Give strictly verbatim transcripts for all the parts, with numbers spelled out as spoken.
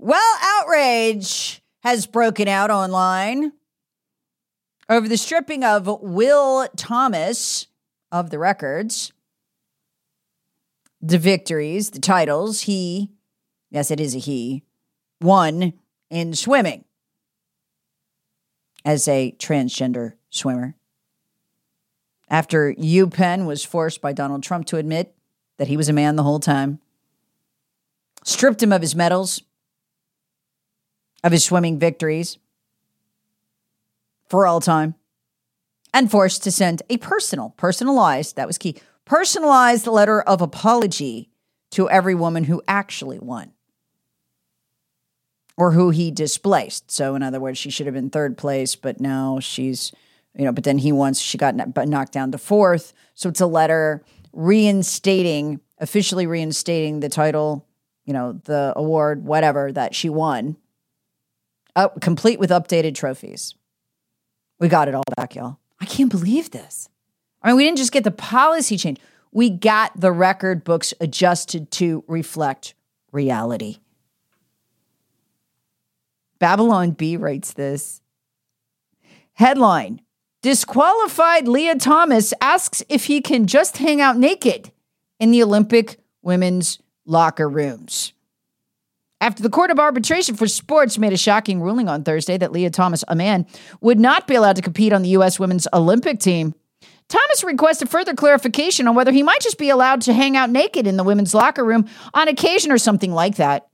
Well, outrage has broken out online over the stripping of Will Thomas of the records, the victories, the titles he, yes, it is a he, won in swimming as a transgender swimmer. After UPenn was forced by Donald Trump to admit that he was a man the whole time, stripped him of his medals, of his swimming victories for all time, and forced to send a personal, personalized, that was key, personalized letter of apology to every woman who actually won or who he displaced. So in other words, she should have been third place, but now she's, you know, but then he won, so she got knocked down to fourth. So it's a letter reinstating, officially reinstating the title, you know, the award, whatever, that she won, uh, complete with updated trophies. We got it all back, y'all. I can't believe this. I mean, we didn't just get the policy change. We got the record books adjusted to reflect reality. Babylon Bee writes this. Headline, disqualified Leah Thomas asks if he can just hang out naked in the Olympic women's locker rooms. After the Court of Arbitration for Sports made a shocking ruling on Thursday that Leah Thomas, a man, would not be allowed to compete on the U S women's Olympic team, Thomas requested further clarification on whether he might just be allowed to hang out naked in the women's locker room on occasion or something like that.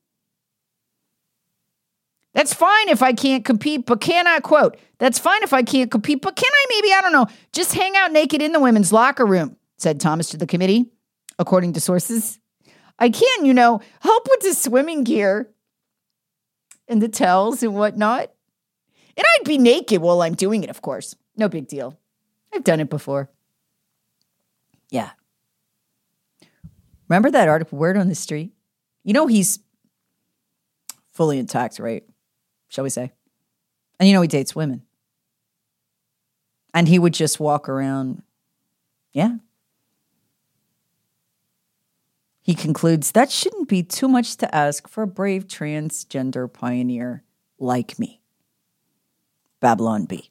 That's fine if I can't compete, but can I, quote, that's fine if I can't compete, but can I maybe, I don't know, just hang out naked in the women's locker room, said Thomas to the committee, according to sources. I can, you know, help with the swimming gear and the towels and whatnot. And I'd be naked while I'm doing it, of course. No big deal. I've done it before. Yeah. Remember that article, Word on the Street? You know he's fully intact, right? Shall we say? And you know he dates women. And he would just walk around. Yeah. He concludes, that shouldn't be too much to ask for a brave transgender pioneer like me. Babylon Bee.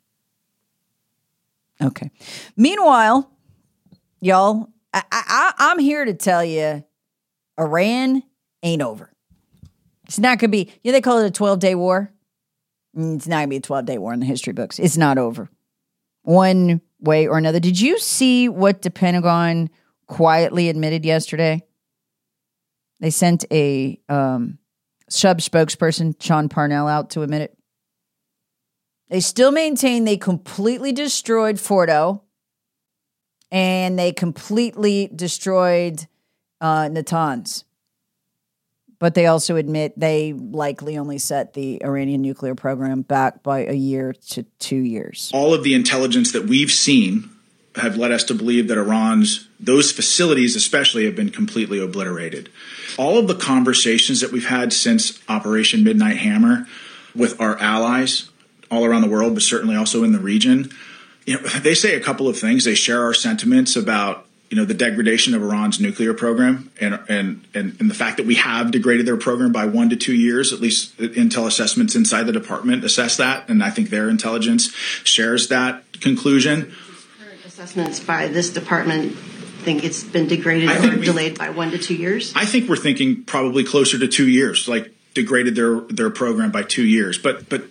Okay. Meanwhile, y'all, I, I, I'm here to tell you, Iran ain't over. It's not going to be, you know, they call it a twelve-day war. It's not going to be a twelve-day war in the history books. It's not over. One way or another. Did you see what the Pentagon quietly admitted yesterday? They sent a um, sub spokesperson, Sean Parnell, out to admit it. They still maintain they completely destroyed Fordo and they completely destroyed uh, Natanz. But they also admit they likely only set the Iranian nuclear program back by a year to two years. All of the intelligence that we've seen have led us to believe that Iran's, those facilities especially, have been completely obliterated. All of the conversations that we've had since Operation Midnight Hammer with our allies all around the world, but certainly also in the region, you know, they say a couple of things. They share our sentiments about, you know, the degradation of Iran's nuclear program and, and, and, and the fact that we have degraded their program by one to two years, at least intel assessments inside the department assess that. And I think their intelligence shares that conclusion. Assessments by this department think it's been degraded or we, delayed by one to two years? I think we're thinking probably closer to two years, like degraded their, their program by two years. But, but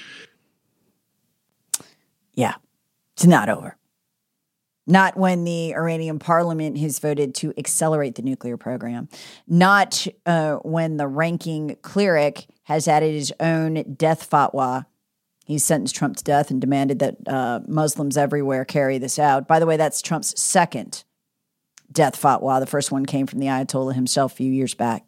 yeah, it's not over. Not when the Iranian parliament has voted to accelerate the nuclear program. Not uh, when the ranking cleric has added his own death fatwa. He sentenced Trump to death and demanded that uh, Muslims everywhere carry this out. By the way, that's Trump's second death fatwa. The first one came from the Ayatollah himself a few years back.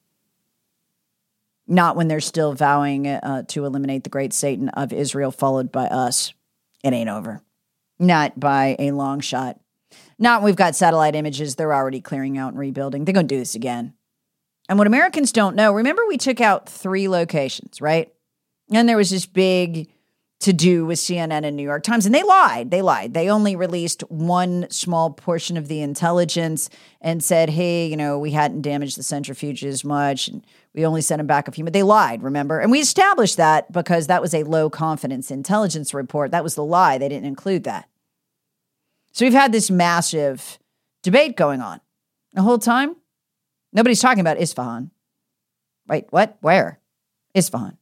Not when they're still vowing uh, to eliminate the great Satan of Israel, followed by us. It ain't over. Not by a long shot. Not when we've got satellite images they're already clearing out and rebuilding. They're going to do this again. And what Americans don't know, remember we took out three locations, right? And there was this big to do with C N N and New York Times. And they lied. They lied. They only released one small portion of the intelligence and said, hey, you know, we hadn't damaged the centrifuges much. And we only sent them back a few. But they lied, remember? And we established that because that was a low confidence intelligence report. That was the lie. They didn't include that. So we've had this massive debate going on the whole time. Nobody's talking about Isfahan. Right? What? Where? Isfahan.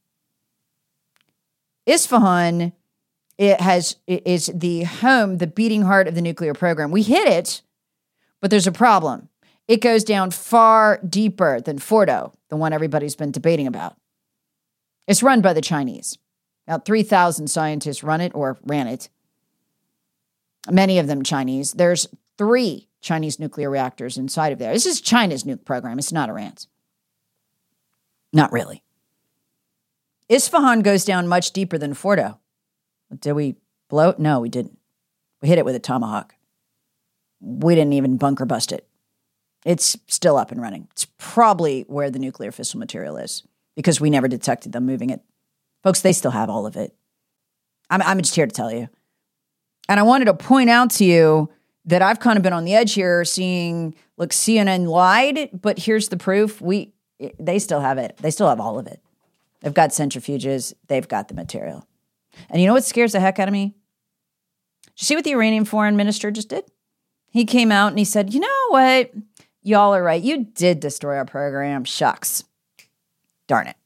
Isfahan it has is the home, the beating heart of the nuclear program. We hit it, but there's a problem. It goes down far deeper than Fordo, the one everybody's been debating about. It's run by the Chinese. About three thousand scientists run it or ran it. Many of them Chinese. There's three Chinese nuclear reactors inside of there. This is China's nuke program. It's not Iran's. Not really. Isfahan goes down much deeper than Fordo. Did we blow it? No, we didn't. We hit it with a tomahawk. We didn't even bunker bust it. It's still up and running. It's probably where the nuclear fissile material is because we never detected them moving it. Folks, they still have all of it. I'm, I'm just here to tell you. And I wanted to point out to you that I've kind of been on the edge here seeing, look, C N N lied, but here's the proof. We, they still have it. They still have all of it. They've got centrifuges. They've got the material. And you know what scares the heck out of me? Did you see what the Iranian foreign minister just did? He came out and he said, you know what? Y'all are right. You did destroy our program. Shucks. Darn it.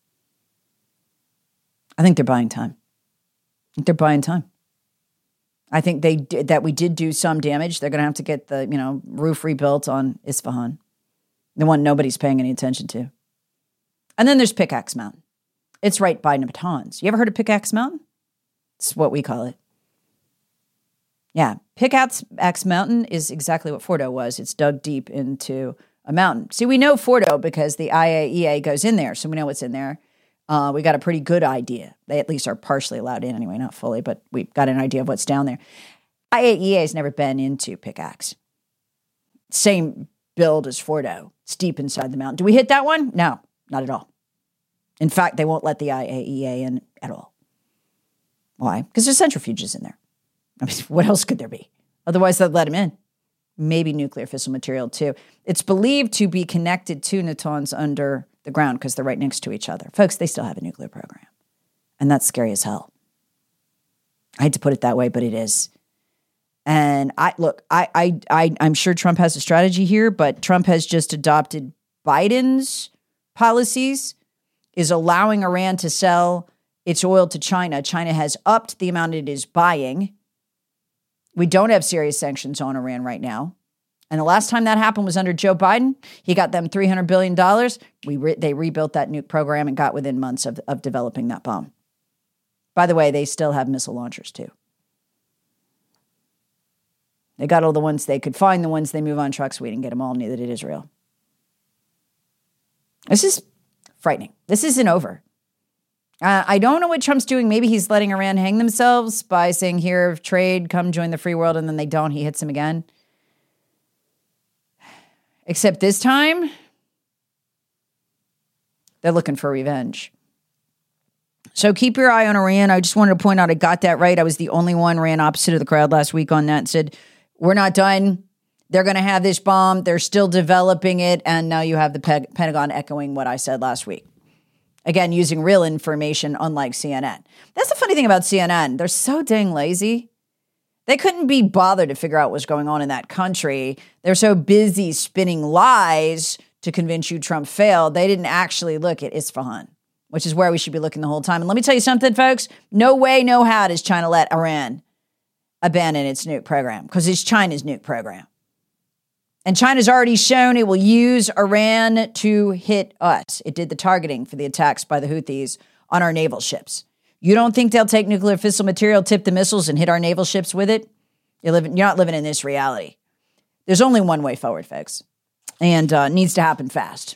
I think they're buying time. I think they're buying time. I think they did, that we did do some damage. They're going to have to get the, you know, roof rebuilt on Isfahan, the one nobody's paying any attention to. And then there's Pickaxe Mountain. It's right by Natanz. You ever heard of Pickaxe Mountain? It's what we call it. Yeah, Pickaxe Mountain is exactly what Fordo was. It's dug deep into a mountain. See, we know Fordo because the I A E A goes in there, so we know what's in there. Uh, we got a pretty good idea. They at least are partially allowed in anyway, not fully, but we've got an idea of what's down there. I A E A has never been into Pickaxe. Same build as Fordo. It's deep inside the mountain. Do we hit that one? No, not at all. In fact, they won't let the I A E A in at all. Why? Because there's centrifuges in there. I mean, what else could there be? Otherwise, they'd let them in. Maybe nuclear fissile material, too. It's believed to be connected to Natanz under the ground because they're right next to each other. Folks, they still have a nuclear program. And that's scary as hell. I hate to put it that way, but it is. And I look, I, I, I, I'm sure Trump has a strategy here, but Trump has just adopted Biden's policies, is allowing Iran to sell its oil to China. China has upped the amount it is buying. We don't have serious sanctions on Iran right now. And the last time that happened was under Joe Biden. He got them three hundred billion dollars. We re- they rebuilt that nuke program and got within months of, of developing that bomb. By the way, they still have missile launchers too. They got all the ones they could find, the ones they move on trucks. We didn't get them all, neither did Israel. This is frightening. This isn't over. Uh, I don't know what Trump's doing. Maybe he's letting Iran hang themselves by saying, here, trade, come join the free world, and then they don't. He hits them again. Except this time, they're looking for revenge. So keep your eye on Iran. I just wanted to point out I got that right. I was the only one ran opposite of the crowd last week on that and said, we're not done. They're going to have this bomb. They're still developing it. And now you have the Pe- Pentagon echoing what I said last week. Again, using real information, unlike C N N. That's the funny thing about C N N. They're so dang lazy. They couldn't be bothered to figure out what's going on in that country. They're so busy spinning lies to convince you Trump failed. They didn't actually look at Isfahan, which is where we should be looking the whole time. And let me tell you something, folks. No way, no how does China let Iran abandon its nuke program, because it's China's nuke program. And China's already shown it will use Iran to hit us. It did the targeting for the attacks by the Houthis on our naval ships. You don't think they'll take nuclear fissile material, tip the missiles, and hit our naval ships with it? You're, living, you're not living in this reality. There's only one way forward, folks. And uh, it needs to happen fast.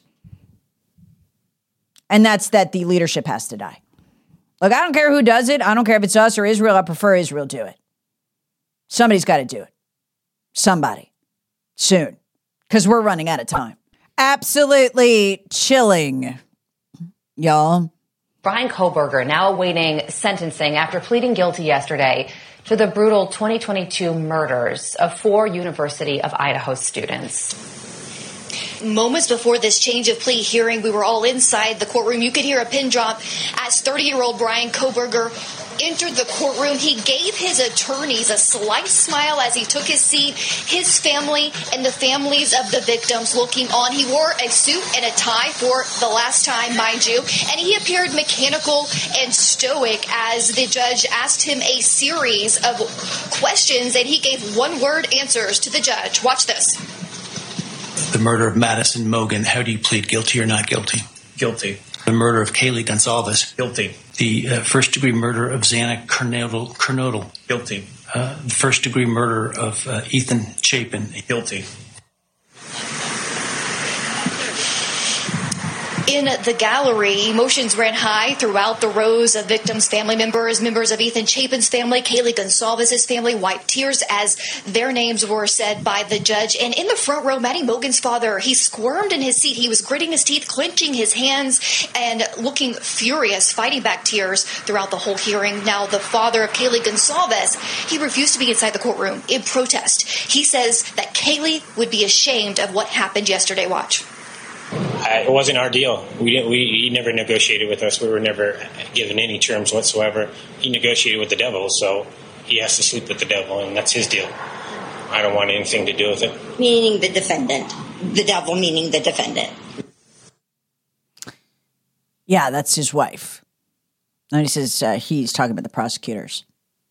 And that's that the leadership has to die. Look, I don't care who does it. I don't care if it's us or Israel. I prefer Israel do it. Somebody's got to do it. Somebody. Soon. Because we're running out of time. Absolutely chilling, y'all. Bryan Kohberger now awaiting sentencing after pleading guilty yesterday to the brutal twenty twenty-two murders of four University of Idaho students. Moments before this change of plea hearing, we were all inside the courtroom. You could hear a pin drop as thirty-year-old Bryan Kohberger entered the courtroom. He gave his attorneys a slight smile as he took his seat. His family and the families of the victims looking on. He wore a suit and a tie for the last time, mind you, and he appeared mechanical and stoic as the judge asked him a series of questions, and he gave one-word answers to the judge. Watch this. The murder of Madison Mogen, how do you plead, guilty or not guilty? Guilty. The murder of Kaylee Goncalves. Guilty. The uh, first-degree murder of Xana Kernodle. Kernodle. Guilty. Uh, the first-degree murder of uh, Ethan Chapin. Guilty. In the gallery, emotions ran high throughout the rows of victims' family members. Members of Ethan Chapin's family, Kaylee Goncalves' family, wiped tears as their names were said by the judge. And in the front row, Maddie Mogen's father, he squirmed in his seat. He was gritting his teeth, clenching his hands, and looking furious, fighting back tears throughout the whole hearing. Now, the father of Kaylee Goncalves, he refused to be inside the courtroom in protest. He says that Kaylee would be ashamed of what happened yesterday. Watch. Uh, it wasn't our deal. We didn't. We he never negotiated with us. We were never given any terms whatsoever. He negotiated with the devil, so he has to sleep with the devil, and that's his deal. I don't want anything to do with it. Meaning the defendant. The devil meaning the defendant. Yeah, that's his wife. And he says uh, he's talking about the prosecutors.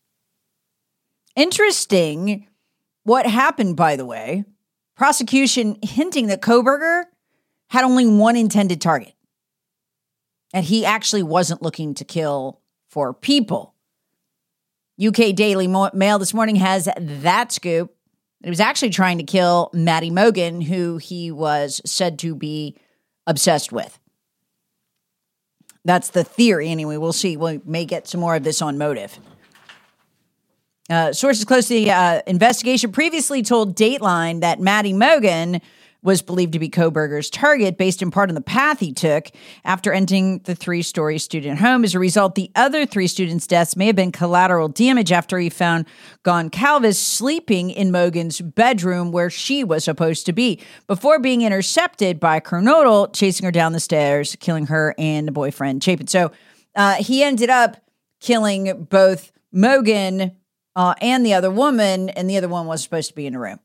Interesting what happened, by the way. Prosecution hinting that Kohberger had only one intended target. And he actually wasn't looking to kill four people. U K Daily Mail this morning has that scoop. He was actually trying to kill Maddie Mogen, who he was said to be obsessed with. That's the theory. Anyway, we'll see. We may get some more of this on motive. Uh, sources close to the uh, investigation previously told Dateline that Maddie Mogen was believed to be Kohberger's target based in part on the path he took after entering the three-story student home. As a result, the other three students' deaths may have been collateral damage after he found Goncalves sleeping in Mogen's bedroom where she was supposed to be before being intercepted by Kernodle, chasing her down the stairs, killing her and the boyfriend, Chapin. So uh, he ended up killing both Mogen uh, and the other woman, and the other one was supposed to be in the room.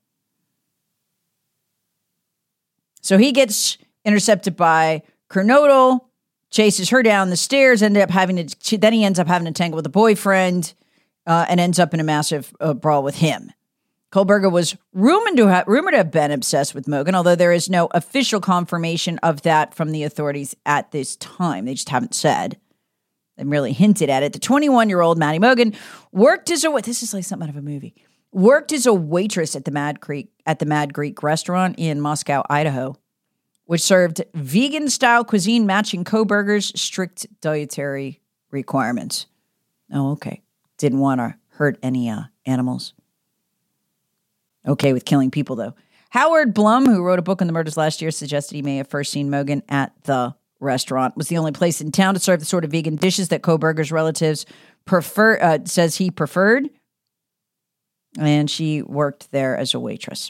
So he gets intercepted by Kernodle, chases her down the stairs, ended up having to, then he ends up having to tangle with the boyfriend, uh, and ends up in a massive uh, brawl with him. Kohberger was rumored to, have, rumored to have been obsessed with Mogen, although there is no official confirmation of that from the authorities at this time. They just haven't said. They merely hinted at it. The twenty-one-year-old Maddie Mogen worked as a, this is like something out of a movie, worked as a waitress at the Mad Creek at the Mad Greek restaurant in Moscow, Idaho, which served vegan-style cuisine matching Kohberger's strict dietary requirements. Oh, okay. Didn't want to hurt any uh, animals. Okay with killing people, though. Howard Blum, who wrote a book on the murders last year, suggested he may have first seen Mogen at the restaurant. It was the only place in town to serve the sort of vegan dishes that Kohberger's relatives prefer. Uh, says he preferred. And she worked there as a waitress.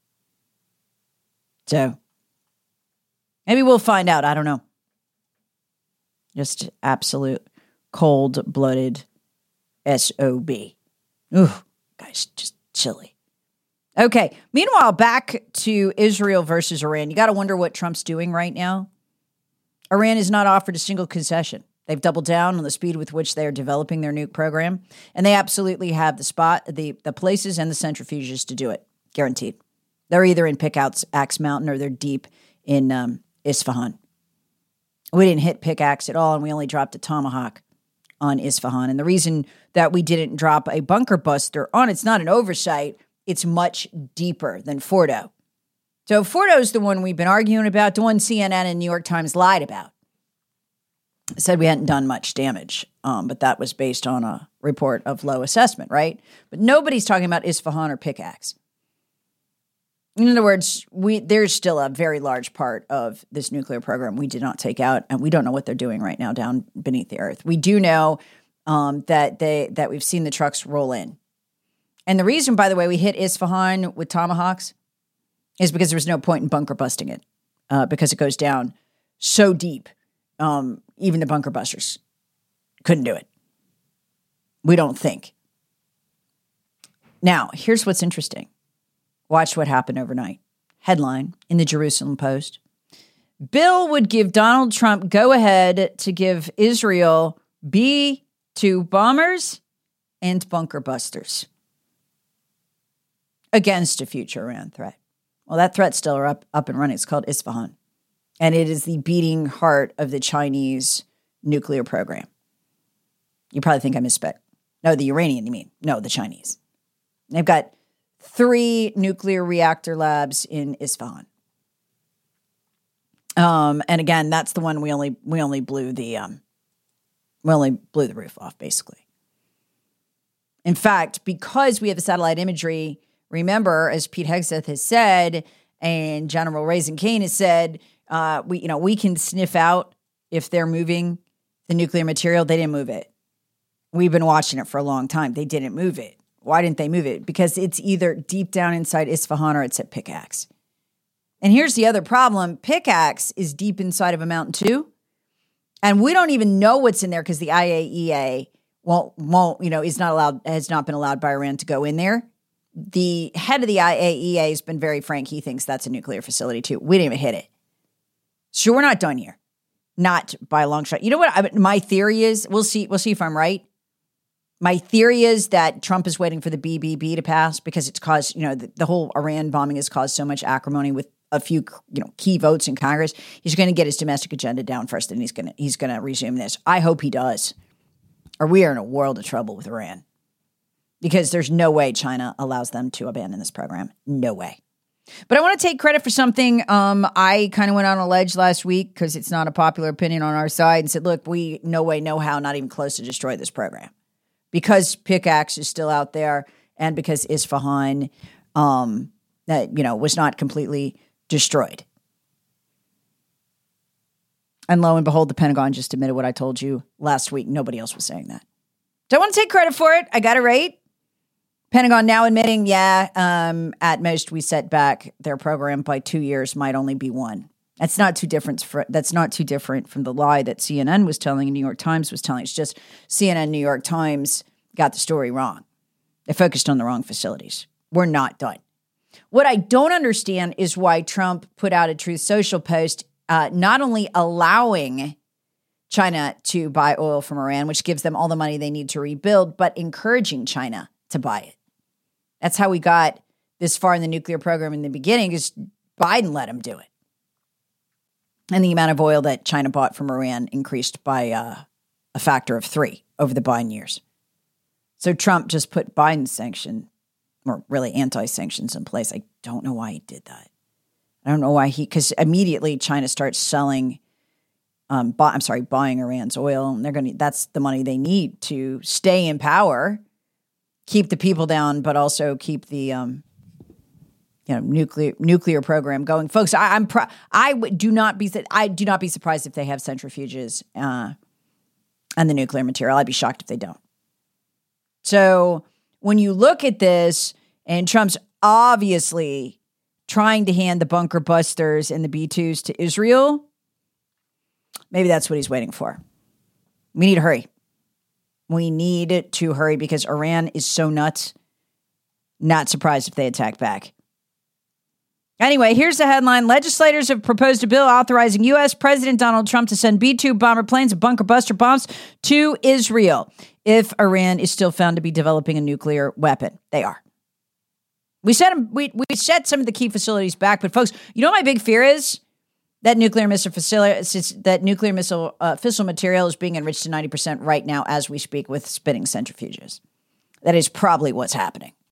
So, maybe we'll find out. I don't know. Just absolute cold-blooded S O B. Ooh, guys, just chilly. Okay, meanwhile, back to Israel versus Iran. You got to wonder what Trump's doing right now. Iran has not offered a single concession. They've doubled down on the speed with which they are developing their nuke program, and they absolutely have the spot, the, the places and the centrifuges to do it, guaranteed. They're either in Pickaxe Mountain or they're deep in um, Isfahan. We didn't hit Pickaxe at all, and we only dropped a Tomahawk on Isfahan. And the reason that we didn't drop a bunker buster on it's not an oversight. It's much deeper than Fordo. So Fordo's the one we've been arguing about, the one C N N and New York Times lied about. Said we hadn't done much damage, um, but that was based on a report of low assessment, right? But nobody's talking about Isfahan or Pickaxe. In other words, we there's still a very large part of this nuclear program we did not take out, and we don't know what they're doing right now down beneath the earth. We do know um, that they that we've seen the trucks roll in. And the reason, by the way, we hit Isfahan with Tomahawks is because there was no point in bunker busting it uh, because it goes down so deep. Um, even the bunker busters couldn't do it. We don't think. Now, here's what's interesting. Watch what happened overnight. Headline in the Jerusalem Post. Bill would give Donald Trump go ahead to give Israel B two bombers and bunker busters against a future Iran threat. Well, that threat's still up, up and running. It's called Isfahan. And it is the beating heart of the Chinese nuclear program. You probably think I misspoke. No, the Iranian, you mean. No, the Chinese. They've got three nuclear reactor labs in Isfahan. Um, and again, that's the one we only we only blew the um, we only blew the roof off, basically. In fact, because we have the satellite imagery, remember, as Pete Hegseth has said, and General Raising Cane has said, uh, we you know we can sniff out if they're moving the nuclear material. They didn't move it. We've been watching it for a long time. They didn't move it. Why didn't they move it? Because it's either deep down inside Isfahan or it's at Pickaxe. And here's the other problem. Pickaxe is deep inside of a mountain too. And we don't even know what's in there because the I A E A won't, won't, you know, is not allowed, has not been allowed by Iran to go in there. The head of the I A E A has been very frank. He thinks that's a nuclear facility too. We didn't even hit it. So we're not done here. Not by a long shot. You know what I, my theory is? We'll see. We'll see if I'm right. My theory is that Trump is waiting for the B B B to pass because it's caused, you know, the, the whole Iran bombing has caused so much acrimony with a few, you know, key votes in Congress. He's going to get his domestic agenda down first, and he's going to he's going to resume this. I hope he does, or we are in a world of trouble with Iran because there's no way China allows them to abandon this program. No way. But I want to take credit for something. Um, I kind of went on a ledge last week because it's not a popular opinion on our side and said, look, we no way, no how, not even close to destroy this program. Because Pickaxe is still out there and because Isfahan, um, that, you know, was not completely destroyed. And lo and behold, the Pentagon just admitted what I told you last week. Nobody else was saying that. Don't want to take credit for it. I got it right. Pentagon now admitting, yeah, um, at most we set back their program by two years, might only be one. That's not too different. For, that's not too different from the lie that C N N was telling and New York Times was telling. It's just C N N, New York Times got the story wrong. They focused on the wrong facilities. We're not done. What I don't understand is why Trump put out a Truth Social post, uh, not only allowing China to buy oil from Iran, which gives them all the money they need to rebuild, but encouraging China to buy it. That's how we got this far in the nuclear program in the beginning, is Biden let him do it. And the amount of oil that China bought from Iran increased by uh, a factor of three over the Biden years. So Trump just put Biden's sanction, or really anti-sanctions in place. I don't know why he did that. I don't know why he, because immediately China starts selling, um, buy, I'm sorry, buying Iran's oil. And they're going to, that's the money they need to stay in power, keep the people down, but also keep the, um, you know, nuclear nuclear program going, folks. I, I'm pro- I w- do not be I do not be surprised if they have centrifuges uh, and the nuclear material. I'd be shocked if they don't. So when you look at this, and Trump's obviously trying to hand the bunker busters and the B twos to Israel, maybe that's what he's waiting for. We need to hurry. We need to hurry because Iran is so nuts. Not surprised if they attack back. Anyway, here's the headline. Legislators have proposed a bill authorizing U S President Donald Trump to send B two bomber planes and bunker buster bombs to Israel if Iran is still found to be developing a nuclear weapon. They are. We set them, we we set some of the key facilities back, but folks, you know what my big fear is? That nuclear missile facility, that nuclear missile uh, fissile material is being enriched to ninety percent right now as we speak with spinning centrifuges. That is probably what's happening.